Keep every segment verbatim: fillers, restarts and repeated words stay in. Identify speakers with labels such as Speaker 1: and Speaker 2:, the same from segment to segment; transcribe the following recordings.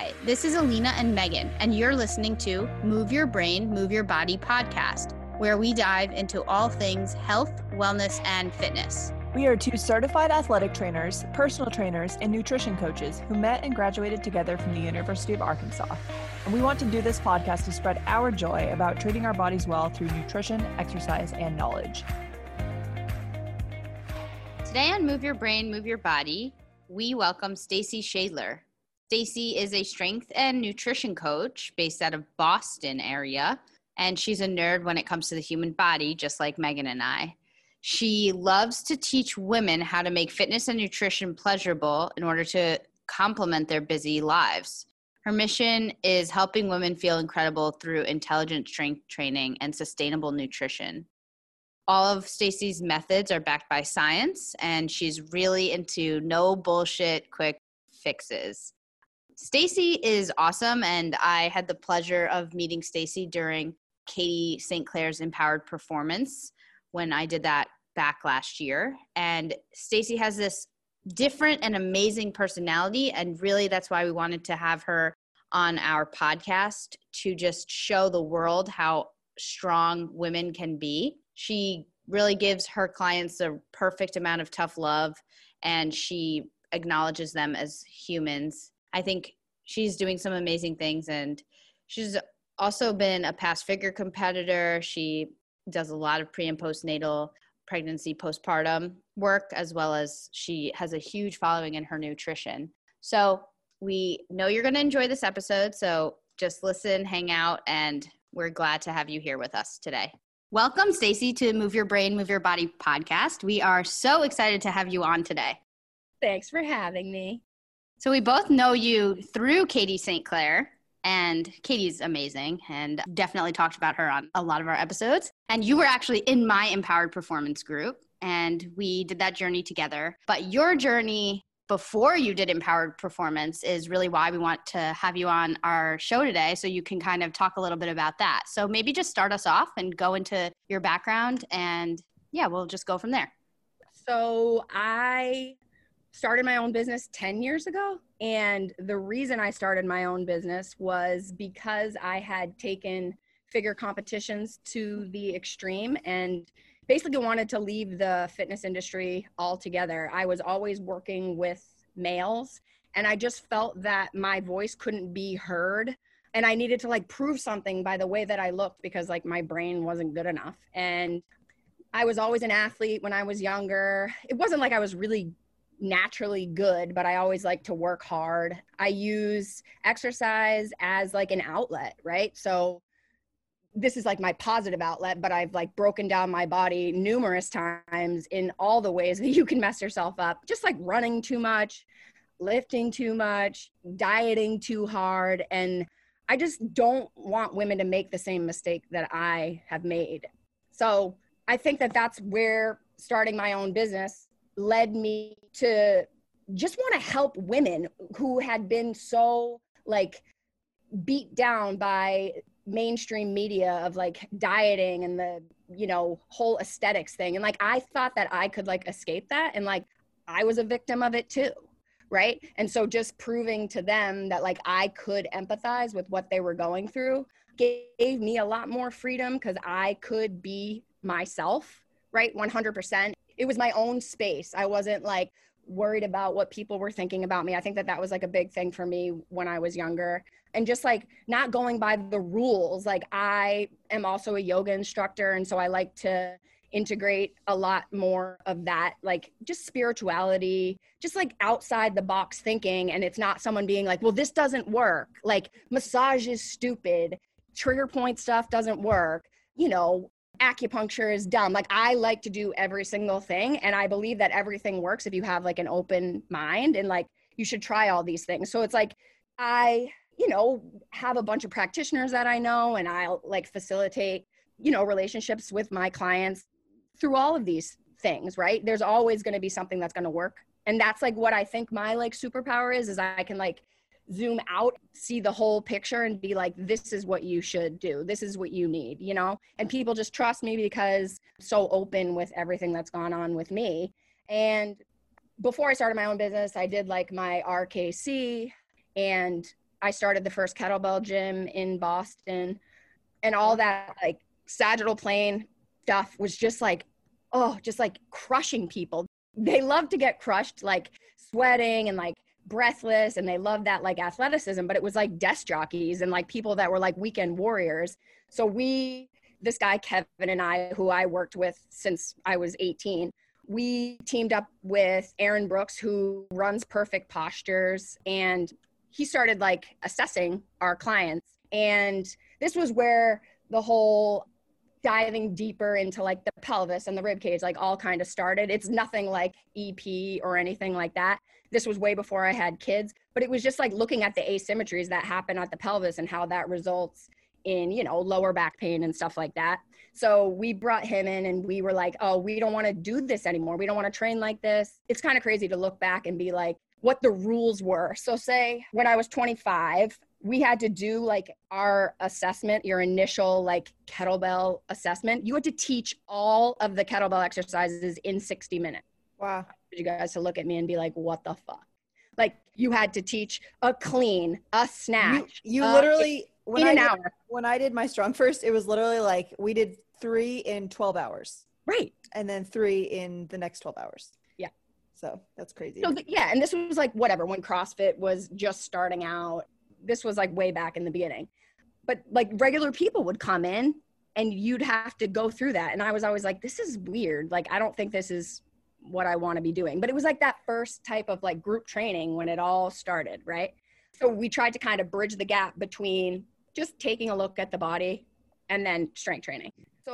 Speaker 1: Hi, this is Alina and Megan, and you're listening to Move Your Brain, Move Your Body podcast, where we dive into all things health, wellness, and fitness.
Speaker 2: We are two certified athletic trainers, personal trainers, and nutrition coaches who met and graduated together from the University of Arkansas. And we want to do this podcast to spread our joy about treating our bodies well through nutrition, exercise, and knowledge.
Speaker 1: Today on Move Your Brain, Move Your Body, we welcome Stacy Shadler. Stacy is a strength and nutrition coach based out of Boston area, and she's a nerd when it comes to the human body, just like Megan and I. She loves to teach women how to make fitness and nutrition pleasurable in order to complement their busy lives. Her mission is helping women feel incredible through intelligent strength training and sustainable nutrition. All of Stacy's methods are backed by science, and she's really into no bullshit quick fixes. Stacy is awesome, and I had the pleasure of meeting Stacy during Katie Saint Clair's Empowered Performance when I did that back last year. And Stacy has this different and amazing personality, and really that's why we wanted to have her on our podcast to just show the world how strong women can be. She really gives her clients a perfect amount of tough love, and she acknowledges them as humans. I think she's doing some amazing things, and she's also been a past figure competitor. She does a lot of pre and postnatal pregnancy, postpartum work, as well as she has a huge following in her nutrition. So we know you're going to enjoy this episode. So just listen, hang out, and we're glad to have you here with us today. Welcome, Stacy, to Move Your Brain, Move Your Body podcast. We are so excited to have you on today.
Speaker 3: Thanks for having me.
Speaker 1: So we both know you through Katie Saint Clair, and Katie's amazing, and definitely talked about her on a lot of our episodes. And you were actually in my Empowered Performance group, and we did that journey together. But your journey before you did Empowered Performance is really why we want to have you on our show today, so you can kind of talk a little bit about that. So maybe just start us off and go into your background, and yeah, we'll just go from there.
Speaker 3: So I started my own business ten years ago. And the reason I started my own business was because I had taken figure competitions to the extreme and basically wanted to leave the fitness industry altogether. I was always working with males, and I just felt that my voice couldn't be heard. And I needed to like prove something by the way that I looked, because like my brain wasn't good enough. And I was always an athlete when I was younger. It wasn't like I was really naturally good, but I always like to work hard. I use exercise as like an outlet, right? So this is like my positive outlet, but I've like broken down my body numerous times in all the ways that you can mess yourself up. Just like running too much, lifting too much, dieting too hard. And I just don't want women to make the same mistake that I have made. So I think that that's where starting my own business led me to just want to help women who had been so like beat down by mainstream media of like dieting and the, you know, whole aesthetics thing. And like, I thought that I could like escape that. And like, I was a victim of it too. Right. And so just proving to them that like I could empathize with what they were going through gave me a lot more freedom, because I could be myself, right? one hundred percent. It was my own space. I wasn't like worried about what people were thinking about me. I think that that was like a big thing for me when I was younger, and just like not going by the rules. Like I am also a yoga instructor. And so I like to integrate a lot more of that, like just spirituality, just like outside the box thinking. And it's not someone being like, well, this doesn't work. Like massage is stupid. Trigger point stuff doesn't work. You know, acupuncture is dumb. Like I like to do every single thing. And I believe that everything works if you have like an open mind, and like you should try all these things. So it's like, I, you know, have a bunch of practitioners that I know, and I'll like facilitate, you know, relationships with my clients through all of these things, right? There's always going to be something that's going to work. And that's like what I think my like superpower is, is I can like zoom out, see the whole picture, and be like, this is what you should do. This is what you need, you know? And people just trust me because I'm so open with everything that's gone on with me. And before I started my own business, I did like my R K C, and I started the first kettlebell gym in Boston, and all that like sagittal plane stuff was just like, oh, just like crushing people. They love to get crushed, like sweating and like breathless, and they love that like athleticism, but it was like desk jockeys and like people that were like weekend warriors. So we, this guy Kevin and I, who I worked with since I was eighteen, we teamed up with Aaron Brooks, who runs Perfect Postures, and he started like assessing our clients. And this was where the whole diving deeper into like the pelvis and the rib cage, like all kind of started. It's nothing like E P or anything like that. This was way before I had kids, but it was just like looking at the asymmetries that happen at the pelvis and how that results in, you know, lower back pain and stuff like that. So we brought him in and we were like, oh, we don't want to do this anymore. We don't want to train like this. It's kind of crazy to look back and be like, what the rules were. So say when I was twenty-five, we had to do like our assessment, your initial like kettlebell assessment. You had to teach all of the kettlebell exercises in sixty minutes.
Speaker 4: Wow.
Speaker 3: You guys to look at me and be like, what the fuck? Like you had to teach a clean, a snatch.
Speaker 4: You, you
Speaker 3: uh,
Speaker 4: literally, when
Speaker 3: in
Speaker 4: I
Speaker 3: an
Speaker 4: did,
Speaker 3: hour.
Speaker 4: when I did my Strong First, it was literally like we did three in twelve hours.
Speaker 3: Right.
Speaker 4: And then three in the next twelve hours.
Speaker 3: Yeah.
Speaker 4: So that's crazy.
Speaker 3: So th- yeah. And this was like, whatever, when CrossFit was just starting out. This was like way back in the beginning, but like regular people would come in and you'd have to go through that. And I was always like, this is weird. Like, I don't think this is what I want to be doing, but it was like that first type of like group training when it all started. Right. So we tried to kind of bridge the gap between just taking a look at the body and then strength training.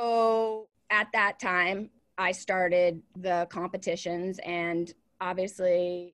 Speaker 3: So at that time I started the competitions, and obviously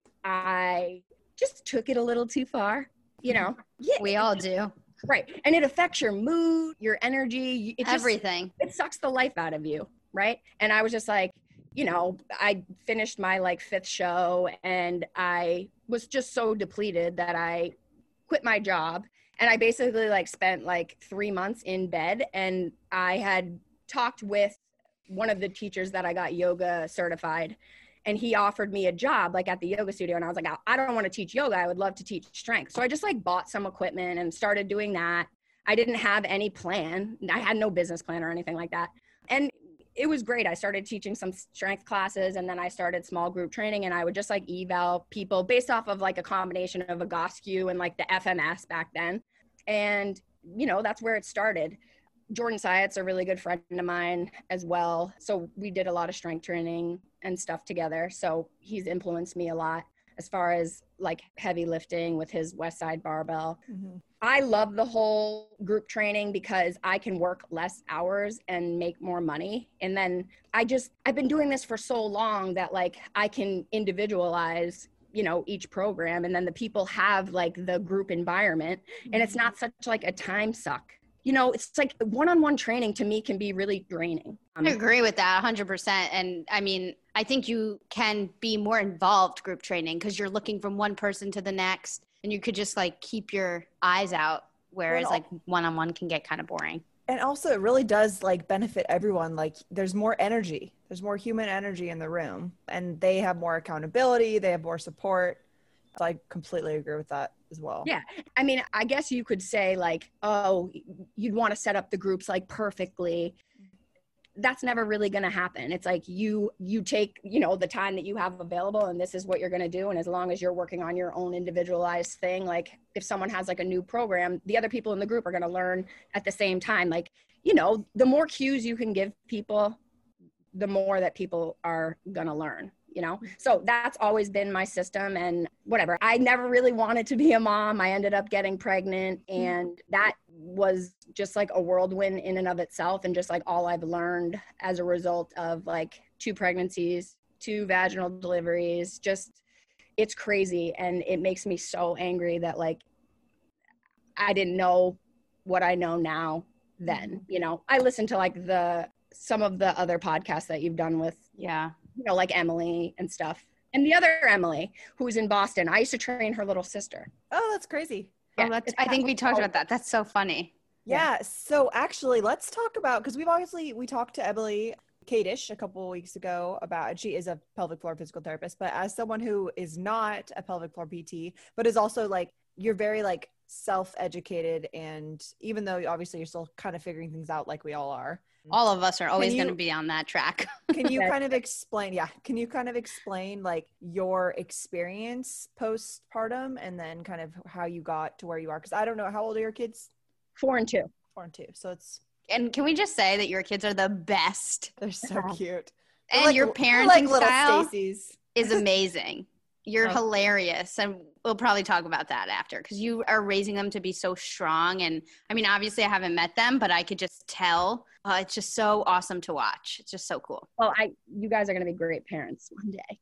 Speaker 3: I just took it a little too far. You know,
Speaker 1: yeah, we all do.
Speaker 3: Right. And it affects your mood, your energy, it just,
Speaker 1: everything.
Speaker 3: It sucks the life out of you. Right. And I was just like, you know, I finished my like fifth show and I was just so depleted that I quit my job. And I basically like spent like three months in bed, and I had talked with one of the teachers that I got yoga certified, and he offered me a job like at the yoga studio. And I was like, I don't want to teach yoga. I would love to teach strength. So I just like bought some equipment and started doing that. I didn't have any plan. I had no business plan or anything like that. And it was great. I started teaching some strength classes, and then I started small group training, and I would just like eval people based off of like a combination of a Egoscue and like the F M S back then. And, you know, that's where it started. Jordan Syatt's a really good friend of mine as well. So we did a lot of strength training and stuff together. So he's influenced me a lot as far as like heavy lifting with his West Side barbell. Mm-hmm. I love the whole group training because I can work less hours and make more money. And then I just, I've been doing this for so long that like I can individualize, you know, each program, and then the people have like the group environment, and it's not such like a time suck. You know, it's like one-on-one training to me can be really draining.
Speaker 1: I agree with that one hundred percent. And I mean, I think you can be more involved group training because you're looking from one person to the next, and you could just like keep your eyes out, whereas like one-on-one can get kind of boring.
Speaker 4: And also it really does like benefit everyone. Like there's more energy, there's more human energy in the room, and they have more accountability, they have more support. So I completely agree with that as well.
Speaker 3: Yeah. I mean, I guess you could say like, oh, you'd want to set up the groups like perfectly. That's never really going to happen. It's like you, you take, you know, the time that you have available, and this is what you're going to do. And as long as you're working on your own individualized thing, like if someone has like a new program, the other people in the group are going to learn at the same time. Like, you know, the more cues you can give people, the more that people are going to learn. You know, so that's always been my system, and whatever. I never really wanted to be a mom. I ended up getting pregnant, and that was just like a whirlwind in and of itself. And just like all I've learned as a result of like two pregnancies, two vaginal deliveries, just it's crazy. And it makes me so angry that like, I didn't know what I know now then, you know. I listened to like the, some of the other podcasts that you've done with,
Speaker 1: yeah.
Speaker 3: you know, like Emily and stuff. And the other Emily, who's in Boston, I used to train her little sister.
Speaker 4: Oh, that's crazy.
Speaker 1: Yeah, oh, that's, I think we talked about that. That's so funny.
Speaker 4: Yeah. yeah. So actually, let's talk about, because we've obviously, we talked to Emily Kadish a couple of weeks ago about, and she is a pelvic floor physical therapist, but as someone who is not a pelvic floor P T, but is also like, you're very like self-educated, and even though obviously you're still kind of figuring things out like we all are,
Speaker 1: all of us are always
Speaker 4: you-
Speaker 1: going to be on that track.
Speaker 4: can you kind of explain yeah can you kind of explain like your experience postpartum and then kind of how you got to where you are? Because I don't know, how old are your kids?
Speaker 3: Four and two.
Speaker 4: Four and two, so it's
Speaker 1: And can we just say that your kids are the best?
Speaker 4: they're so cute.
Speaker 1: And
Speaker 4: They're like-
Speaker 1: your
Speaker 4: they're
Speaker 1: parenting
Speaker 4: like little
Speaker 1: style
Speaker 4: Stacey's.
Speaker 1: is amazing. You're
Speaker 4: Oh.
Speaker 1: hilarious. And we'll probably talk about that after, because you are raising them to be so strong. And I mean, obviously I haven't met them, but I could just tell. Uh, it's just so awesome to watch. It's just so cool.
Speaker 3: Well, I, you guys are going to be great parents one day.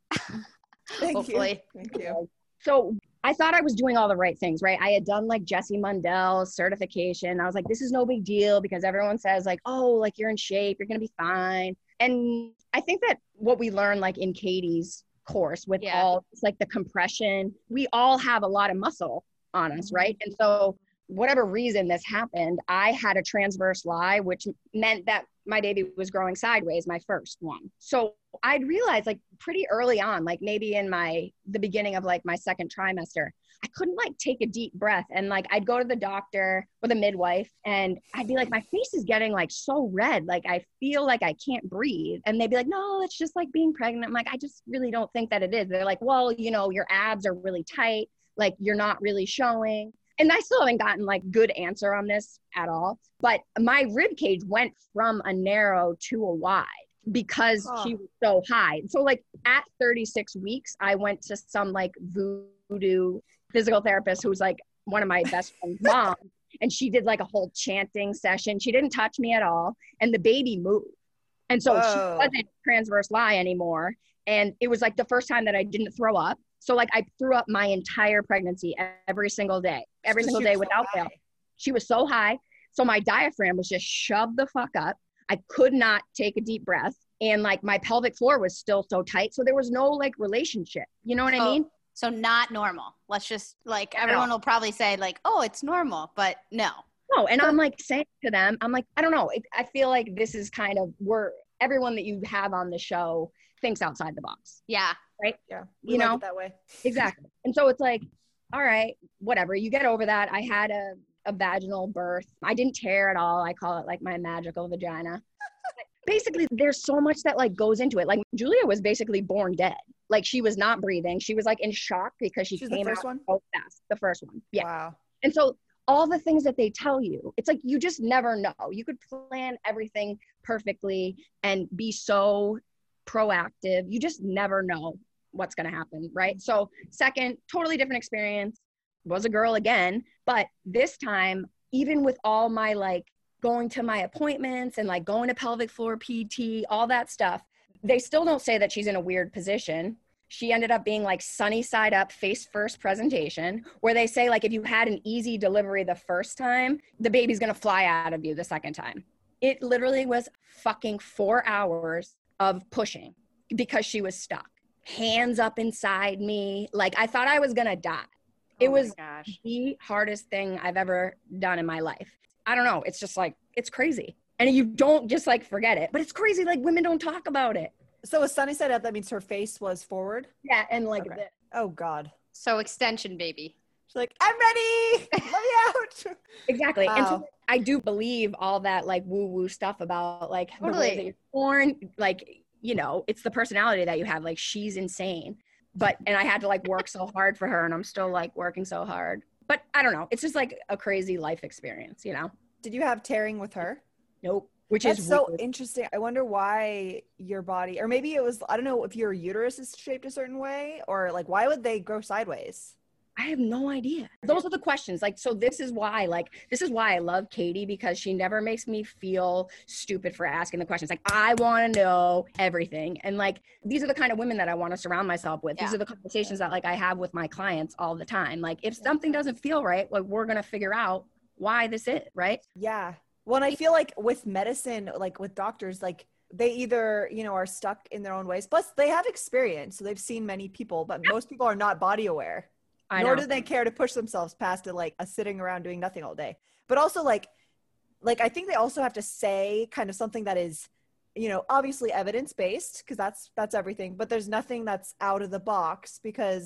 Speaker 4: Thank
Speaker 1: Hopefully.
Speaker 4: you. Thank you.
Speaker 3: So I thought I was doing all the right things, right? I had done like Jessie Mundell's certification. I was like, this is no big deal, because everyone says like, oh, like you're in shape, you're going to be fine. And I think that what we learned like in Katie's course with
Speaker 1: Yeah.
Speaker 3: all it's like the compression, we all have a lot of muscle on us, right? And so whatever reason this happened, I had a transverse lie, which meant that my baby was growing sideways, my first one. So I'd realized like pretty early on, like maybe in my, the beginning of like my second trimester, I couldn't like take a deep breath. And like, I'd go to the doctor or the midwife and I'd be like, my face is getting like so red. Like, I feel like I can't breathe. And they'd be like, no, it's just like being pregnant. I'm like, I just really don't think that it is. They're like, well, you know, your abs are really tight. Like you're not really showing. And I still haven't gotten like good answer on this at all. But my rib cage went from a narrow to a wide because
Speaker 4: Huh.
Speaker 3: she was so high. So like at thirty-six weeks, I went to some like voodoo physical therapist who's like one of my best friend's mom. And she did like a whole chanting session. She didn't touch me at all. And the baby moved. And so
Speaker 4: Whoa.
Speaker 3: she wasn't transverse lie anymore. And it was like the first time that I didn't throw up. So like I threw up my entire pregnancy every single day, every
Speaker 4: Because
Speaker 3: single
Speaker 4: she
Speaker 3: day
Speaker 4: was so
Speaker 3: without fail.
Speaker 4: high.
Speaker 3: She was so high. So my diaphragm was just shoved the fuck up. I could not take a deep breath. And like my pelvic floor was still so tight. So there was no like relationship. You know what I
Speaker 1: Oh,
Speaker 3: mean?
Speaker 1: So not normal. Let's just like,
Speaker 3: No.
Speaker 1: everyone will probably say like, oh, it's normal, but no.
Speaker 3: No. And I'm like saying to them, I'm like, I don't know. It, I feel like this is kind of where everyone that you have on the show thinks outside the box.
Speaker 1: Yeah.
Speaker 4: Yeah, we
Speaker 3: You
Speaker 4: like
Speaker 3: know?
Speaker 4: it that way.
Speaker 3: Exactly. And so it's like, all right, whatever. You get over that. I had a, a vaginal birth. I didn't tear at all. I call it like my magical vagina. Basically, there's so much that like goes into it. Like Julia was basically born dead. Like she was not breathing. She was like in shock because she
Speaker 4: She's the
Speaker 3: came
Speaker 4: first
Speaker 3: out
Speaker 4: one?
Speaker 3: so fast. The first one. Yeah.
Speaker 4: Wow.
Speaker 3: And so all the things that they tell you, it's like you just never know. You could plan everything perfectly and be so proactive. You just never know what's going to happen, right? So second, totally different experience. Was a girl again, but this time, even with all my like going to my appointments and like going to pelvic floor P T, all that stuff, they still don't say that she's in a weird position. She ended up being like sunny side up, face first presentation, where they say like if you had an easy delivery the first time, the baby's gonna fly out of you the second time. It literally was fucking four hours of pushing because she was stuck. Hands up inside me. Like I thought I was gonna die. It
Speaker 4: Oh my
Speaker 3: was
Speaker 4: gosh.
Speaker 3: the hardest thing I've ever done in my life. I don't know. It's just like, it's crazy. And you don't just like forget it, but it's crazy. Like women don't talk about it.
Speaker 4: So with Sunny side up, that means her face was forward.
Speaker 3: Yeah. And like,
Speaker 4: Okay.
Speaker 3: the,
Speaker 4: Oh God.
Speaker 1: So extension, baby.
Speaker 4: She's like, I'm ready. Let me out.
Speaker 3: exactly. And so
Speaker 4: Wow.
Speaker 3: I do believe all that like woo woo stuff about like the way
Speaker 1: Totally.
Speaker 3: that you're born, like, you know, it's the personality that you have. Like she's insane. But, and I had to like work so hard for her and I'm still like working so hard. But I don't know. It's just like a crazy life experience, you know?
Speaker 4: Did you have tearing with her?
Speaker 3: Nope. Which
Speaker 4: That's
Speaker 3: is
Speaker 4: so
Speaker 3: weird.
Speaker 4: interesting. I wonder why your body, or maybe it was, I don't know if your uterus is shaped a certain way, or like, why would they go sideways?
Speaker 3: I have no idea. Those are the questions. Like, so this is why, like, this is why I love Katie, because she never makes me feel stupid for asking the questions. Like, I want to know everything. And like, these are the kind of women that I want to surround myself with. These
Speaker 1: Yeah.
Speaker 3: are the conversations that like I have with my clients all the time. Like, if something doesn't feel right, like we're going to figure out why this is, right?
Speaker 4: Yeah. Well, and I feel like with medicine, like with doctors, like they either, you know, are stuck in their own ways. Plus they have experience. So they've seen many people, but most people are not body aware.
Speaker 3: I
Speaker 4: Nor
Speaker 3: know.
Speaker 4: do they care to push themselves past it, like a sitting around doing nothing all day. But also like, like I think they also have to say kind of something that is, you know, obviously evidence-based, because that's that's everything. But there's nothing that's out of the box, because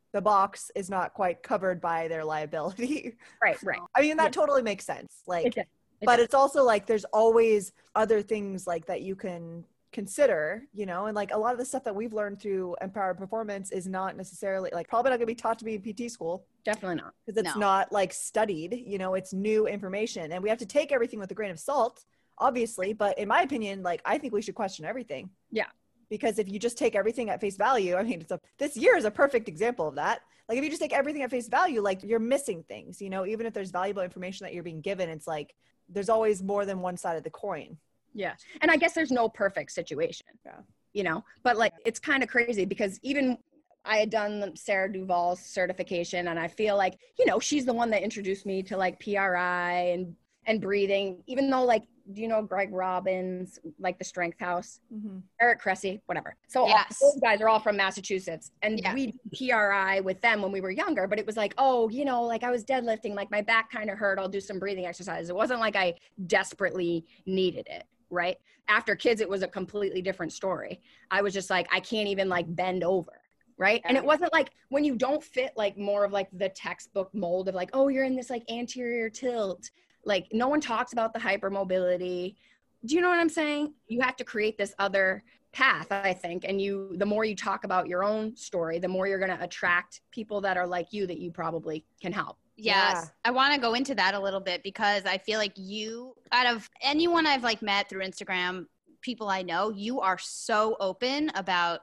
Speaker 4: the box is not quite covered by their liability.
Speaker 3: Right, right.
Speaker 4: I mean, that
Speaker 3: Yeah.
Speaker 4: totally makes sense. Like,
Speaker 3: It does. It
Speaker 4: but
Speaker 3: does.
Speaker 4: it's also like there's always other things like that you can consider, you know, and like a lot of the stuff that we've learned through Empowered Performance is not necessarily like probably not gonna be taught to be in P T school.
Speaker 3: Definitely not.
Speaker 4: Because it's
Speaker 1: No.
Speaker 4: not like studied, you know, it's new information and we have to take everything with a grain of salt, obviously. But in my opinion, like I think we should question everything.
Speaker 3: Yeah.
Speaker 4: Because if you just take everything at face value, I mean, it's a, this year is a perfect example of that. Like if you just take everything at face value, like you're missing things, you know, even if there's valuable information that you're being given, it's like, there's always more than one side of the coin.
Speaker 3: Yeah. And I guess there's no perfect situation,
Speaker 4: Yeah.
Speaker 3: you know, but like, it's kind of crazy because even I had done Sarah Duvall's certification and I feel like, you know, she's the one that introduced me to like P R I and, and breathing, even though like, do you know Greg Robbins, like the Strength House,
Speaker 4: Mm-hmm.
Speaker 3: Eric Cressy, whatever. So
Speaker 1: Yes.
Speaker 3: all, those guys are all from Massachusetts and
Speaker 1: Yeah.
Speaker 3: we did P R I with them when we were younger, but it was like, oh, you know, like I was deadlifting, like my back kind of hurt. I'll do some breathing exercises. It wasn't like I desperately needed it. Right. After kids, it was a completely different story. I was just like, I can't even like bend over. Right. And it wasn't like when you don't fit like more of like the textbook mold of like, oh, you're in this like anterior tilt. Like no one talks about the hypermobility. Do you know what I'm saying? You have to create this other path, I think. And you, the more you talk about your own story, the more you're going to attract people that are like you that you probably can help.
Speaker 1: Yes.
Speaker 4: Yeah.
Speaker 1: I want to go into that a little bit because I feel like you, out of anyone I've like met through Instagram, people I know, you are so open about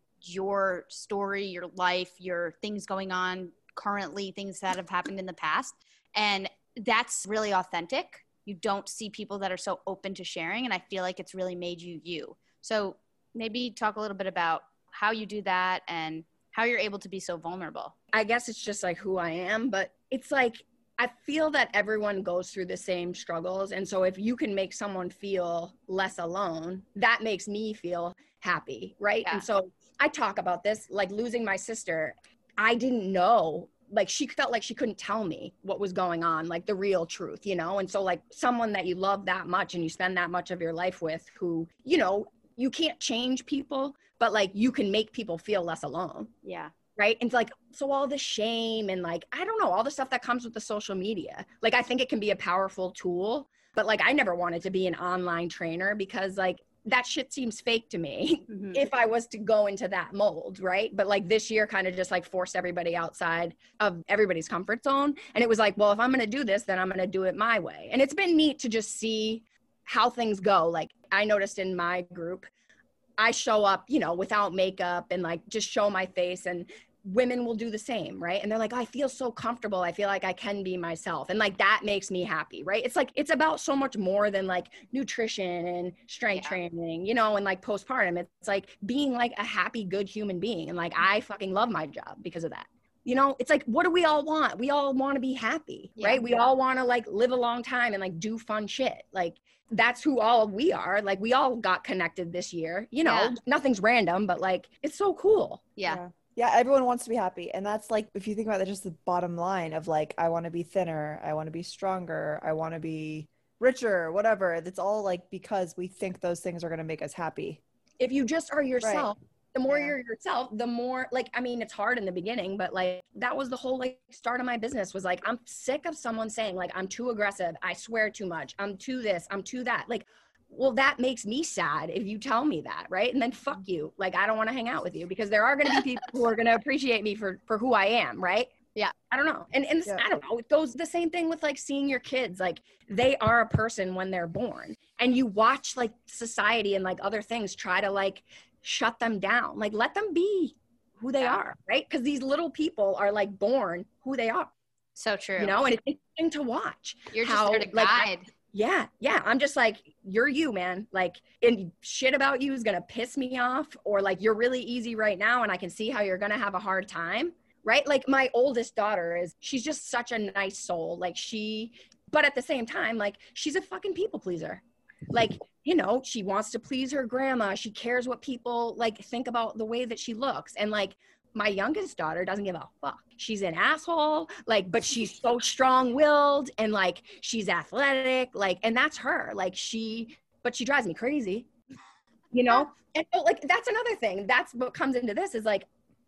Speaker 1: your story, your life, your things going on currently, things that have happened in the past. And that's really authentic. You don't see people that are so open to sharing. And I feel like it's really made you you. So maybe talk a little bit about how you do that and how you're able to be so vulnerable.
Speaker 3: I guess it's just like who I am, but it's like, I feel that everyone goes through the same struggles. And so if you can make someone feel less alone, that makes me feel happy. Right.
Speaker 1: Yeah.
Speaker 3: And so I talk about this, like losing my sister. I didn't know, like she felt like she couldn't tell me what was going on, like the real truth, you know? And so like someone that you love that much and you spend that much of your life with who, you know, you can't change people, but like you can make people feel less alone.
Speaker 1: Yeah.
Speaker 3: Right. And it's like, so all the shame and like, I don't know, all the stuff that comes with the social media, like, I think it can be a powerful tool, but like, I never wanted to be an online trainer because like that shit seems fake to me
Speaker 1: Mhm.
Speaker 3: if I was to go into that mold. Right. But like this year kind of just like forced everybody outside of everybody's comfort zone. And it was like, well, if I'm going to do this, then I'm going to do it my way. And it's been neat to just see how things go. Like I noticed in my group, I show up, you know, without makeup and like just show my face and women will do the same. Right. And they're like, I feel so comfortable. I feel like I can be myself. And like, that makes me happy. Right. It's like, it's about so much more than like nutrition and strength
Speaker 1: Yeah.
Speaker 3: training, you know, and like postpartum. It's like being like a happy, good human being. And like, I fucking love my job because of that. You know, it's like, what do we all want? We all want to be happy,
Speaker 1: Yeah.
Speaker 3: right? We all want to like live a long time and like do fun shit. Like, that's who all we are. Like we all got connected this year, you know,
Speaker 1: Yeah.
Speaker 3: nothing's random, but like, it's so cool.
Speaker 1: Yeah.
Speaker 4: yeah. Yeah, everyone wants to be happy. And that's like, if you think about it, just the bottom line of like, I want to be thinner, I want to be stronger, I want to be richer, whatever. That's all like because we think those things are going to make us happy.
Speaker 3: If you just are yourself, the more
Speaker 4: Yeah.
Speaker 3: you're yourself, the more like, I mean, it's hard in the beginning, but like, that was the whole like start of my business was like, I'm sick of someone saying like, I'm too aggressive. I swear too much. I'm too this, I'm too that. Like, well, that makes me sad if you tell me that, right? And then fuck you. Like, I don't want to hang out with you because there are going to be people who are going to appreciate me for, for who I am, right?
Speaker 1: Yeah.
Speaker 3: I don't know. And, and this,
Speaker 4: Yeah.
Speaker 3: I don't know, it goes the same thing with like seeing your kids. Like they are a person when they're born and you watch like society and like other things try to like shut them down. Like let them be who they
Speaker 1: Yeah.
Speaker 3: are, right? Because these little people are like born who they are,
Speaker 1: So true.
Speaker 3: you know, and it's interesting to watch.
Speaker 1: You're just
Speaker 3: how,
Speaker 1: there to
Speaker 3: like,
Speaker 1: guide.
Speaker 3: Yeah, yeah. I'm just like, you're you, man. Like, and shit about you is going to piss me off, or like, you're really easy right now, and I can see how you're going to have a hard time, right? Like, my oldest daughter is, she's just such a nice soul. Like, she, but at the same time, like, she's a fucking people pleaser. Like, you know, she wants to please her grandma. She cares what people like think about the way that she looks. And like, my youngest daughter doesn't give a fuck. She's an asshole, like, but she's so strong-willed and like, she's athletic, like, and that's her. Like she, but she drives me crazy, you know? And so, like, that's another thing. That's what comes into this is like,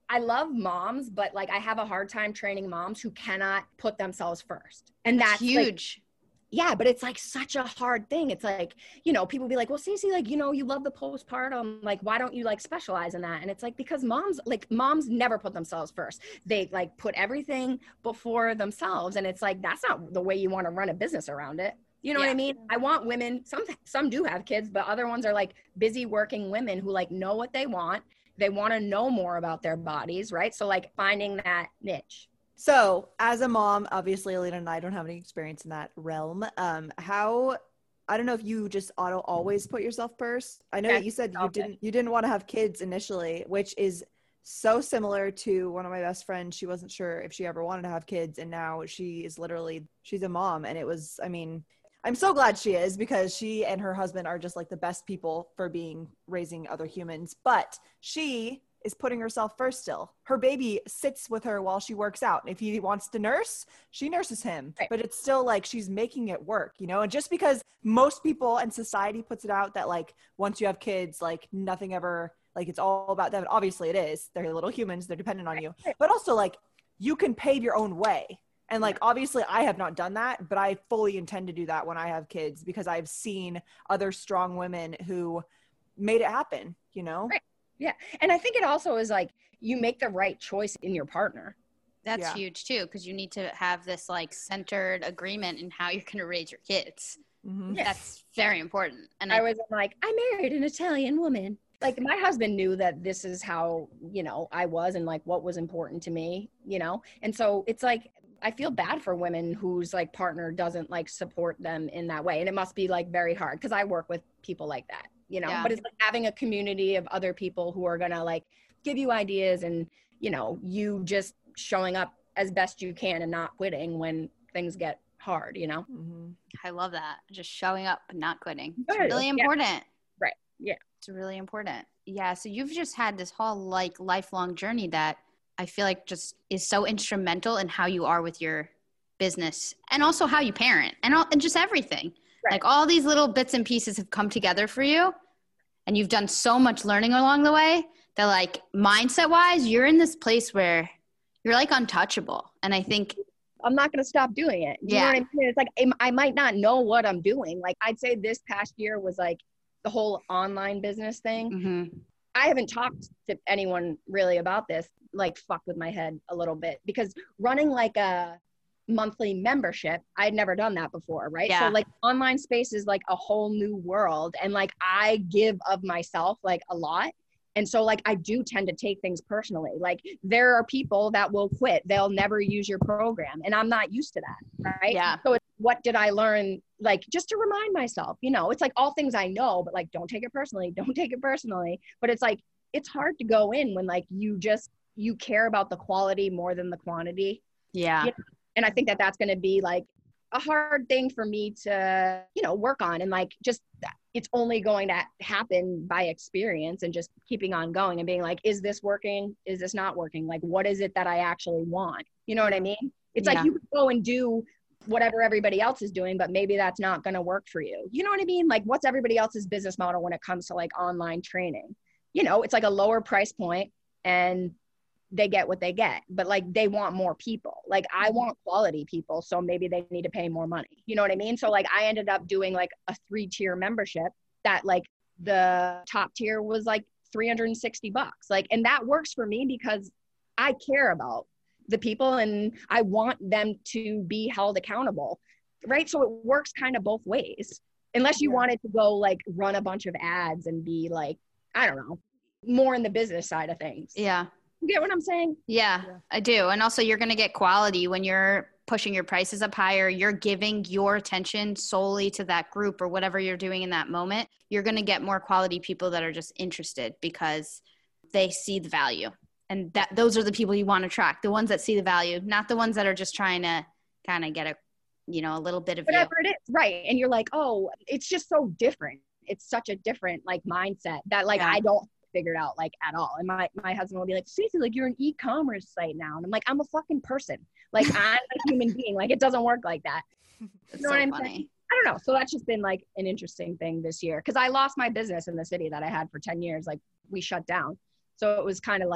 Speaker 3: I love moms, but like I have a hard time training moms who cannot put themselves first. And that's,
Speaker 1: that's huge.
Speaker 3: Like, yeah, but it's like such a hard thing. It's like, you know, people be like, well, Stacey, like, you know, you love the postpartum. Like, why don't you like specialize in that? And it's like, because moms, like moms never put themselves first. They like put everything before themselves. And it's like, that's not the way you want to run a business around it. You know yeah. what I mean? I want women, some, some do have kids, but other ones are like busy working women who like know what they want. They want to know more about their bodies, right? So like finding that niche.
Speaker 4: So as a mom, obviously Alina and I don't have any experience in that realm. Um, how, I don't know if you just auto always put yourself first. I know yes, that you said you didn't, you didn't want to have kids initially, which is so similar to one of my best friends. She wasn't sure if she ever wanted to have kids. And now she is literally, she's a mom. And it was, I mean, I'm so glad she is, because she and her husband are just like the best people for being raising other humans. But she is putting herself first still. Her baby sits with her while she works out. If he wants to nurse, she nurses him. Right. But it's still like she's making it work, you know? And just because most people and society puts it out that like once you have kids, like nothing ever, like it's all about them. Obviously it is. They're little humans. They're dependent on you. But also like you can pave your own way. And like, obviously I have not done that, but I fully intend to do that when I have kids, because I've seen other strong women who made it happen, you know?
Speaker 3: Right. Yeah. And I think it also is like, you make the right choice in your partner.
Speaker 1: That's
Speaker 4: yeah.
Speaker 1: huge too, because you need to have this like centered agreement in how you're going to raise your kids.
Speaker 4: Mm-hmm.
Speaker 1: Yes. That's very important. And
Speaker 3: I,
Speaker 1: I
Speaker 3: was like, I married an Italian woman. Like my husband knew that this is how, you know, I was and like what was important to me, you know? And so it's like, I feel bad for women whose like partner doesn't like support them in that way. And it must be like very hard, because I work with people like that, you know, yeah. but it's like having a community of other people who are going to like give you ideas, and, you know, you just showing up as best you can and not quitting when things get hard, you know?
Speaker 1: Mm-hmm. I love that. Just showing up and not quitting. It's
Speaker 3: Good.
Speaker 1: really important.
Speaker 3: Yeah. Right. Yeah.
Speaker 1: It's really important. Yeah. So you've just had this whole like lifelong journey that I feel like just is so instrumental in how you are with your business, and also how you parent, and, all, and just everything. Right. Like all these little bits and pieces have come together for you, and you've done so much learning along the way that like mindset wise, you're in this place where you're like untouchable. And I think
Speaker 3: I'm not going to stop doing it. You yeah. know what I mean? It's like, I might not know what I'm doing. Like I'd say this past year was like the whole online business thing.
Speaker 1: Mm-hmm.
Speaker 3: I haven't talked to anyone really about this, like fucked with my head a little bit, because running like a monthly membership, I had never done that before. Right.
Speaker 1: Yeah.
Speaker 3: So like online space is like a whole new world. And like, I give of myself like a lot. And so like, I do tend to take things personally. Like there are people that will quit. They'll never use your program. And I'm not used to that. Right.
Speaker 1: Yeah.
Speaker 3: So it's, what did I learn? Like, just to remind myself, you know, it's like all things I know, but like, don't take it personally. Don't take it personally. But it's like, it's hard to go in when like, you just, you care about the quality more than the quantity.
Speaker 1: Yeah.
Speaker 3: You know? And I think that that's going to be like a hard thing for me to, you know, work on. And like, just, it's only going to happen by experience and just keeping on going and being like, is this working? Is this not working? Like, what is it that I actually want? You know what I mean? It's yeah. like, you could go and do whatever everybody else is doing, but maybe that's not going to work for you. You know what I mean? Like, what's everybody else's business model when it comes to like online training? You know, it's like a lower price point and they get what they get, but like they want more people. Like I want quality people. So maybe they need to pay more money. You know what I mean? So like I ended up doing like a three tier membership that like the top tier was like three hundred sixty bucks. Like, and that works for me because I care about the people and I want them to be held accountable. Right. So it works kind of both ways, unless you yeah. wanted to go like run a bunch of ads and be like, I don't know, more in the business side of things.
Speaker 1: Yeah.
Speaker 3: You get what I'm saying?
Speaker 1: Yeah, yeah. I do. And also you're going to get quality when you're pushing your prices up higher. You're giving your attention solely to that group or whatever you're doing in that moment. You're going to get more quality people that are just interested because they see the value. And that those are the people you want to attract, the ones that see the value, not the ones that are just trying to kind of get a, you know, a little bit of
Speaker 3: whatever
Speaker 1: you.
Speaker 3: It is. Right. And you're like, oh, it's just so different. It's such a different like mindset that like, yeah. I don't figured out like at all. And my, my husband will be like, Stacey, like you're an e-commerce site now. And I'm like, I'm a fucking person. Like I'm a human being. Like it doesn't work like that.
Speaker 1: That's
Speaker 3: you know
Speaker 1: so
Speaker 3: what I'm
Speaker 1: funny.
Speaker 3: saying? I don't know. So that's just been like an interesting thing this year. Cause I lost my business in the city that I had for ten years. Like we shut down. So it was kind of like,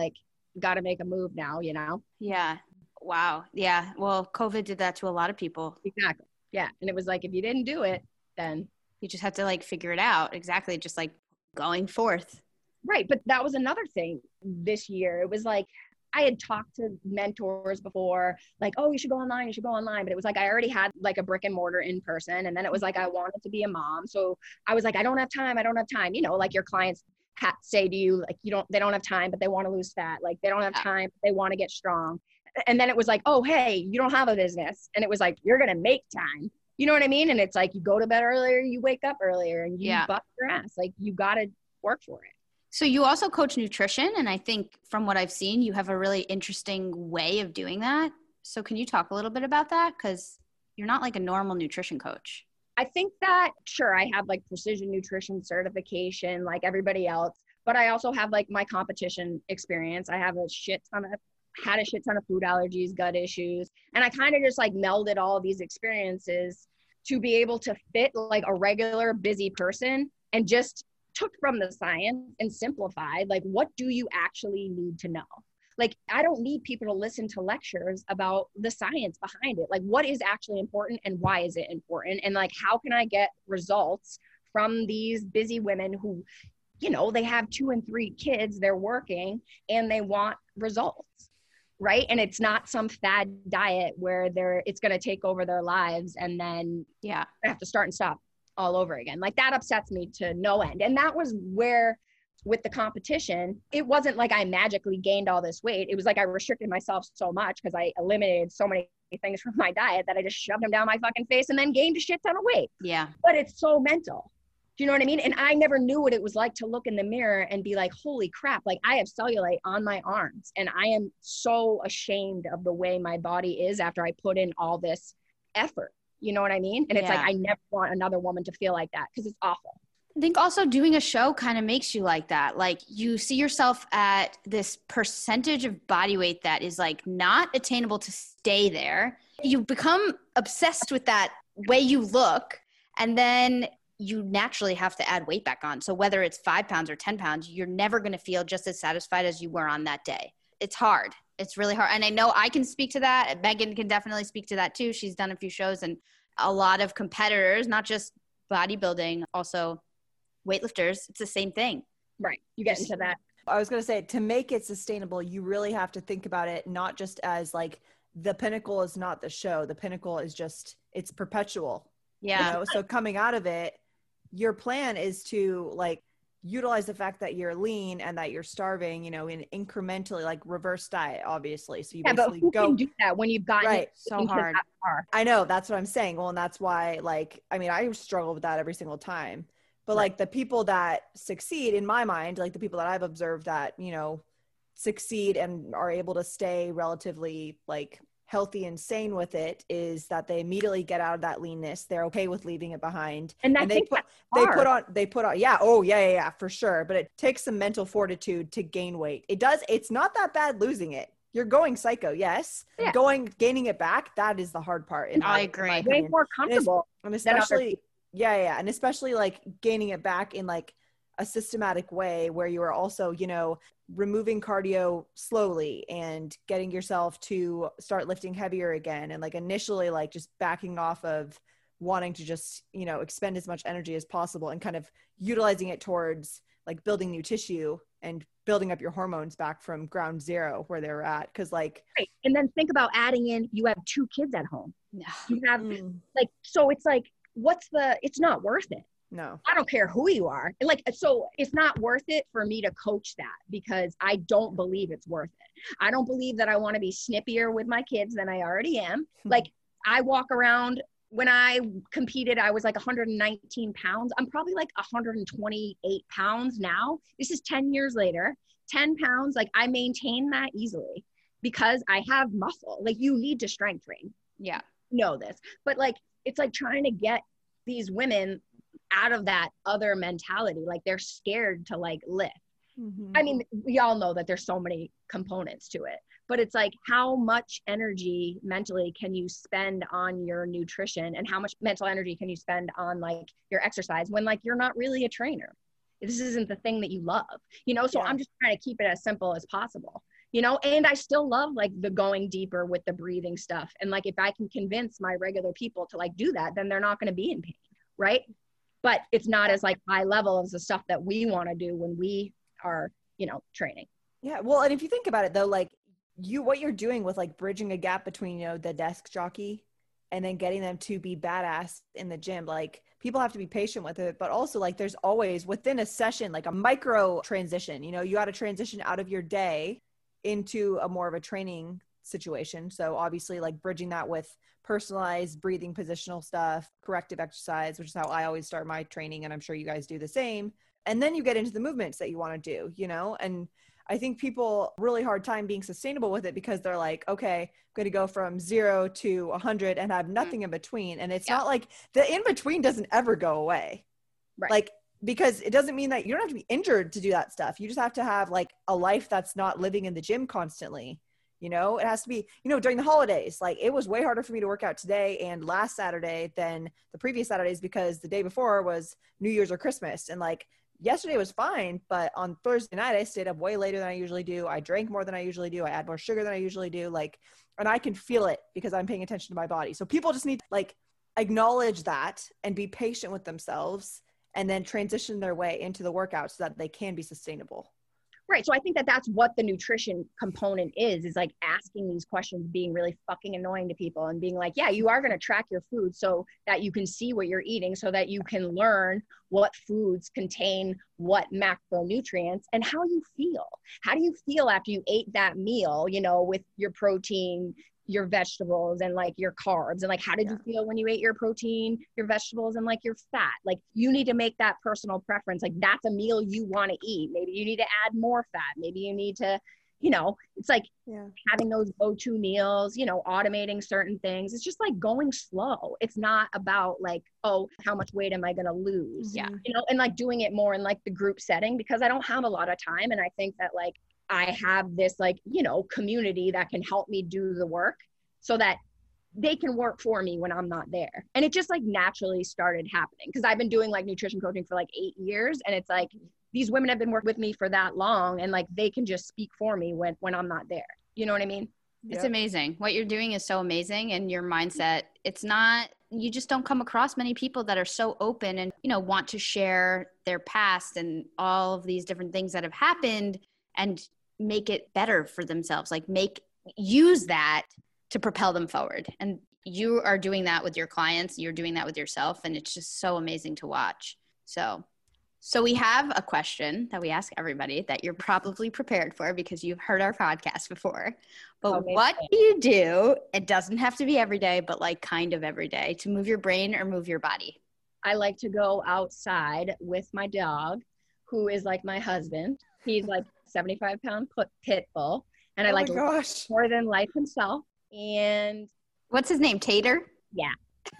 Speaker 3: got to make a move now, you know?
Speaker 1: Yeah. Wow. Yeah. Well, COVID did that to a lot of people.
Speaker 3: Exactly. Yeah. And it was like, if you didn't do it, then
Speaker 1: you just have to like figure it out. Exactly. Just like going forth.
Speaker 3: Right. But that was another thing this year. It was like, I had talked to mentors before, like, oh, you should go online, you should go online. But it was like, I already had like a brick and mortar in person. And then it was like, I wanted to be a mom. So I was like, I don't have time. I don't have time. You know, like your clients ha- say to you, like, you don't, they don't have time, but they want to lose fat. Like they don't have time, but they want to get strong. And then it was like, oh, hey, you don't have a business. And it was like, you're going to make time. You know what I mean? And it's like, you go to bed earlier, you wake up earlier, and you
Speaker 1: yeah.
Speaker 3: bust your ass. Like you got to work for it.
Speaker 1: So you also coach nutrition. And I think from what I've seen, you have a really interesting way of doing that. So can you talk a little bit about that? Because you're not like a normal nutrition coach.
Speaker 3: I think that, sure, I have like precision nutrition certification like everybody else, but I also have like my competition experience. I have a shit ton of, had a shit ton of food allergies, gut issues. And I kind of just like melded all of these experiences to be able to fit like a regular busy person, and just took from the science and simplified, like, what do you actually need to know? Like, I don't need people to listen to lectures about the science behind it. Like, what is actually important and why is it important? And like, how can I get results from these busy women who, you know, they have two and three kids, they're working and they want results, right? And it's not some fad diet where they're, it's going to take over their lives and then
Speaker 1: yeah,
Speaker 3: they have to start and stop all over again. Like that upsets me to no end. And that was where with the competition, it wasn't like I magically gained all this weight. It was like I restricted myself so much because I eliminated so many things from my diet that I just shoved them down my fucking face and then gained a shit ton of weight.
Speaker 1: Yeah.
Speaker 3: But it's so mental. Do you know what I mean? And I never knew what it was like to look in the mirror and be like, holy crap, like I have cellulite on my arms and I am so ashamed of the way my body is after I put in all this effort. You know what I mean? And it's
Speaker 1: yeah.
Speaker 3: like, I never want another woman to feel like that because it's awful.
Speaker 1: I think also doing a show kind of makes you like that. Like you see yourself at this percentage of body weight that is like not attainable to stay there. You become obsessed with that way you look, and then you naturally have to add weight back on. So whether it's five pounds or ten pounds, you're never going to feel just as satisfied as you were on that day. It's hard. It's really hard. And I know I can speak to that. Megan can definitely speak to that too. She's done a few shows, and a lot of competitors, not just bodybuilding, also weightlifters, it's the same thing.
Speaker 3: Right. You get into that.
Speaker 4: I was going to say, to make it sustainable, you really have to think about it not just as like the pinnacle is not the show. The pinnacle is just, it's perpetual.
Speaker 1: Yeah.
Speaker 4: You know? So coming out of it, your plan is to like utilize the fact that you're lean and that you're starving, you know, in incrementally, like reverse diet, obviously. So you
Speaker 3: yeah,
Speaker 4: basically
Speaker 3: but who
Speaker 4: go
Speaker 3: can do that when you've gotten
Speaker 4: right.
Speaker 1: so hard.
Speaker 3: That far?
Speaker 4: I know, that's what I'm saying. Well, and that's why, like, I mean, I struggle with that every single time. But right. like the people that succeed in my mind, like the people that I've observed that, you know, succeed and are able to stay relatively like healthy and sane with it, is that they immediately get out of that leanness. They're okay with leaving it behind.
Speaker 3: And,
Speaker 4: and they put, they put on, they put on, yeah. Oh yeah, yeah, yeah, for sure. But it takes some mental fortitude to gain weight. It does. It's not that bad losing it. You're going psycho. Yes. Yeah. Going, gaining it back. That is the hard part.
Speaker 1: I agree.
Speaker 3: Way more comfortable.
Speaker 4: And, and especially, yeah, yeah. And especially like gaining it back in like a systematic way where you are also, you know, removing cardio slowly and getting yourself to start lifting heavier again. And like initially, like just backing off of wanting to just, you know, expend as much energy as possible and kind of utilizing it towards like building new tissue and building up your hormones back from ground zero where they were at. Cause like,
Speaker 3: right. And then think about adding in, you have two kids at home.
Speaker 1: No.
Speaker 3: You have
Speaker 4: mm.
Speaker 3: like, so it's like, what's the, it's not worth it.
Speaker 4: No,
Speaker 3: I don't care who you are. And like, so it's not worth it for me to coach that because I don't believe it's worth it. I don't believe that I want to be snippier with my kids than I already am. Like I walk around, when I competed, I was like one hundred nineteen pounds. I'm probably like one hundred twenty-eight pounds now. This is ten years later, ten pounds. Like I maintain that easily because I have muscle. Like you need to strength train.
Speaker 1: Yeah.
Speaker 3: You know this, but like, it's like trying to get these women out of that other mentality. Like they're scared to like lift. Mm-hmm. I mean, we all know that there's so many components to it, but it's like, how much energy mentally can you spend on your nutrition and how much mental energy can you spend on like your exercise when like, you're not really a trainer. This isn't the thing that you love, you know? So yeah. I'm just trying to keep it as simple as possible. you know, and I still love like the going deeper with the breathing stuff. And like, if I can convince my regular people to like do that, then they're not going to be in pain. Right. But it's not as like high level as the stuff that we want to do when we are, you know, training.
Speaker 4: Yeah. Well, and if you think about it though, like you, what you're doing with like bridging a gap between, you know, the desk jockey and then getting them to be badass in the gym, like people have to be patient with it, but also like there's always within a session, like a micro transition, you know, you got to transition out of your day into a more of a training situation. So obviously like bridging that with personalized breathing, positional stuff, corrective exercise, which is how I always start my training. And I'm sure you guys do the same. And then you get into the movements that you want to do, you know, and I think people really hard time being sustainable with it because they're like, okay, I'm going to go from zero to a hundred and have nothing in between. And it's yeah. not like the in between doesn't ever go away. Right. Like, because it doesn't mean that you don't have to be injured to do that stuff. You just have to have like a life that's not living in the gym constantly. You know, it has to be, you know, during the holidays, like it was way harder for me to work out today and last Saturday than the previous Saturdays because the day before was New Year's or Christmas. And like yesterday was fine, but on Thursday night, I stayed up way later than I usually do. I drank more than I usually do. I add more sugar than I usually do. Like, and I can feel it because I'm paying attention to my body. So people just need to like acknowledge that and be patient with themselves and then transition their way into the workout so that they can be sustainable.
Speaker 3: Right. So I think that that's what the nutrition component is, is like asking these questions, being really fucking annoying to people and being like, yeah, you are going to track your food so that you can see what you're eating, so that you can learn what foods contain what macronutrients and how you feel. How do you feel after you ate that meal, you know, with your protein, your vegetables and like your carbs, and like how did yeah. you feel when you ate your protein, your vegetables and like your fat? Like you need to make that personal preference. Like that's a meal you want to eat. Maybe you need to add more fat. Maybe you need to, you know, it's like yeah. having those go-to meals, you know, automating certain things. It's just like going slow. It's not about like, oh, how much weight am I going to lose?
Speaker 1: Yeah.
Speaker 3: You know, and like doing it more in like the group setting, because I don't have a lot of time. And I think that like I have this like, you know, community that can help me do the work so that they can work for me when I'm not there. And it just like naturally started happening because I've been doing like nutrition coaching for like eight years. And it's like, these women have been working with me for that long and like, they can just speak for me when, when I'm not there. You know what I mean?
Speaker 1: It's
Speaker 4: Yep.
Speaker 1: amazing. What you're doing is so amazing. And your mindset, it's not, you just don't come across many people that are so open and, you know, want to share their past and all of these different things that have happened and make it better for themselves, like make, use that to propel them forward. And you are doing that with your clients. You're doing that with yourself. And it's just so amazing to watch. So, so we have a question that we ask everybody that you're probably prepared for because you've heard our podcast before, but
Speaker 3: Okay.
Speaker 1: what do you do? It doesn't have to be every day, but like kind of every day to move your brain or move your body.
Speaker 3: I like to go outside with my dog, who is like my husband. He's like seventy-five pound pit bull. And I
Speaker 4: Oh
Speaker 3: like
Speaker 4: my gosh.
Speaker 3: more than life himself. And
Speaker 1: What's his name? Tater?
Speaker 3: yeah,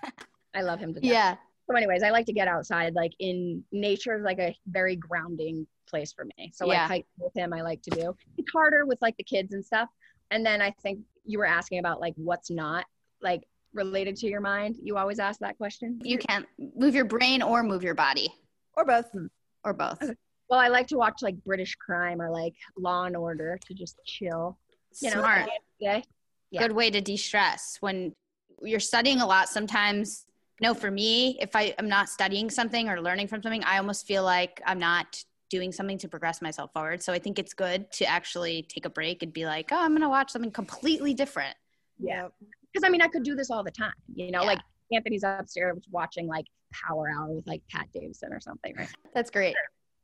Speaker 3: I love him to death.
Speaker 1: Yeah.
Speaker 3: So anyways, I like to get outside, like in nature is like a very grounding place for me. So like
Speaker 1: Yeah.
Speaker 3: hiking with him, I like to do. It's harder with like the kids and stuff. And then I think you were asking about like what's not like related to your mind. You always ask that question.
Speaker 1: You can move your brain or move your body
Speaker 4: Or both.
Speaker 1: or both.
Speaker 3: Okay. Well, I like to watch like British crime or like Law and Order to just chill. You know,
Speaker 1: Smart.
Speaker 3: at the end of the day. Yeah.
Speaker 1: Good way to de-stress. When you're studying a lot, sometimes, no, for me, if I am not studying something or learning from something, I almost feel like I'm not doing something to progress myself forward. So I think it's good to actually take a break and be like, oh, I'm going to watch something completely different.
Speaker 3: Yeah. Because I mean, I could do this all the time, you know,
Speaker 1: Yeah.
Speaker 3: like Anthony's upstairs watching like Power Hour with like Pat Davidson or something, right?
Speaker 1: That's great.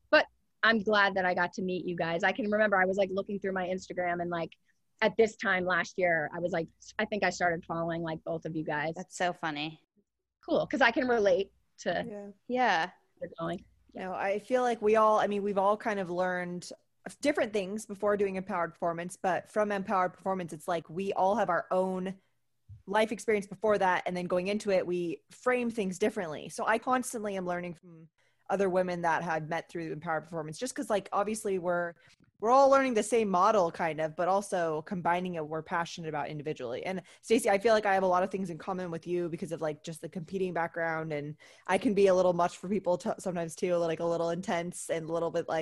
Speaker 3: I'm glad that I got to meet you guys. I can remember I was like looking through my Instagram and like at this time last year, I was like, I think I started following like both of you guys.
Speaker 1: That's so funny.
Speaker 3: Cool. Because I can relate to
Speaker 4: Yeah.
Speaker 1: Yeah.
Speaker 3: where you're going.
Speaker 4: You know, I feel like we all, I mean, we've all kind of learned different things before doing empowered performance, but from empowered performance, it's like we all have our own life experience before that. And then going into it, we frame things differently. So I constantly am learning from other women that had met through empowered performance, just because like, obviously we're, we're all learning the same model kind of, but also combining it, we're passionate about individually. And Stacey, I feel like I have a lot of things in common with you because of like just the competing background, and I can be a little much for people t- sometimes too, like a little intense and a little bit like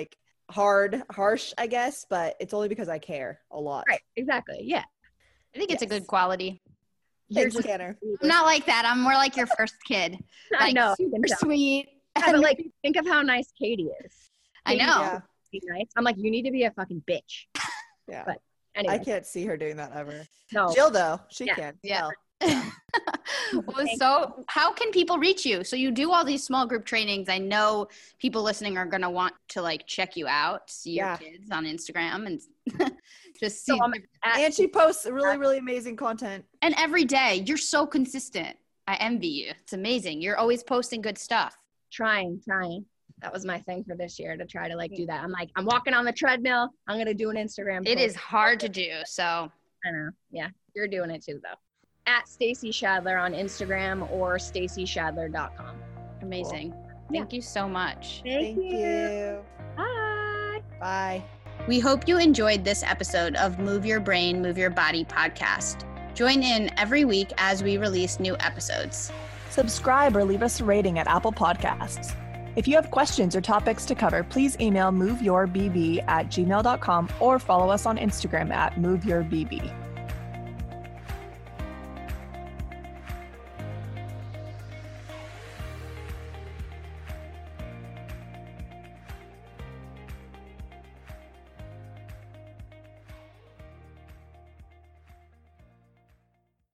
Speaker 4: hard, harsh, I guess, but it's only because I care a lot.
Speaker 3: Right. Exactly. Yeah.
Speaker 1: I think it's a
Speaker 4: Yes.
Speaker 1: good quality.
Speaker 3: You're
Speaker 4: Thanks, Tanner.
Speaker 1: I'm not like that. I'm more like your first kid.
Speaker 3: I
Speaker 1: Like,
Speaker 3: know. you
Speaker 1: super
Speaker 3: can tell.
Speaker 1: sweet.
Speaker 3: Yeah, but like, think of how nice Katie is.
Speaker 1: I
Speaker 3: Katie's
Speaker 1: know.
Speaker 4: Yeah.
Speaker 3: really Nice. I'm like, you need to be a fucking bitch.
Speaker 4: Yeah.
Speaker 3: But anyway,
Speaker 4: I can't see her doing that ever.
Speaker 3: no.
Speaker 4: Jill, though, she
Speaker 3: Yeah.
Speaker 4: can.
Speaker 1: Yeah.
Speaker 4: Tell.
Speaker 1: Well, so how can people reach you? So you do all these small group trainings. I know people listening are going to want to like check you out, see
Speaker 4: Yeah.
Speaker 1: your kids on Instagram and just
Speaker 3: So
Speaker 1: see.
Speaker 3: I'm at-
Speaker 4: And she posts really, really amazing content.
Speaker 1: And every day you're so consistent. I envy you. It's amazing. You're always posting good stuff.
Speaker 3: trying, trying. That was my thing for this year, to try to like do that. I'm like, I'm walking on the treadmill. I'm going to do an Instagram.
Speaker 1: It
Speaker 3: post.
Speaker 1: is hard to do. So
Speaker 3: I know. Yeah. You're doing it too, though. At Stacy Shadler on Instagram or stacy shadler dot com.
Speaker 1: amazing.
Speaker 3: Yeah.
Speaker 1: Thank you so much.
Speaker 4: Thank you.
Speaker 3: Bye.
Speaker 4: Bye.
Speaker 1: We hope you enjoyed this episode of Move Your Brain, Move Your Body podcast. Join in every week as we release new episodes.
Speaker 2: Subscribe or leave us a rating at Apple Podcasts. If you have questions or topics to cover, please email moveyourbb at gmail dot com or follow us on Instagram at moveyourbb.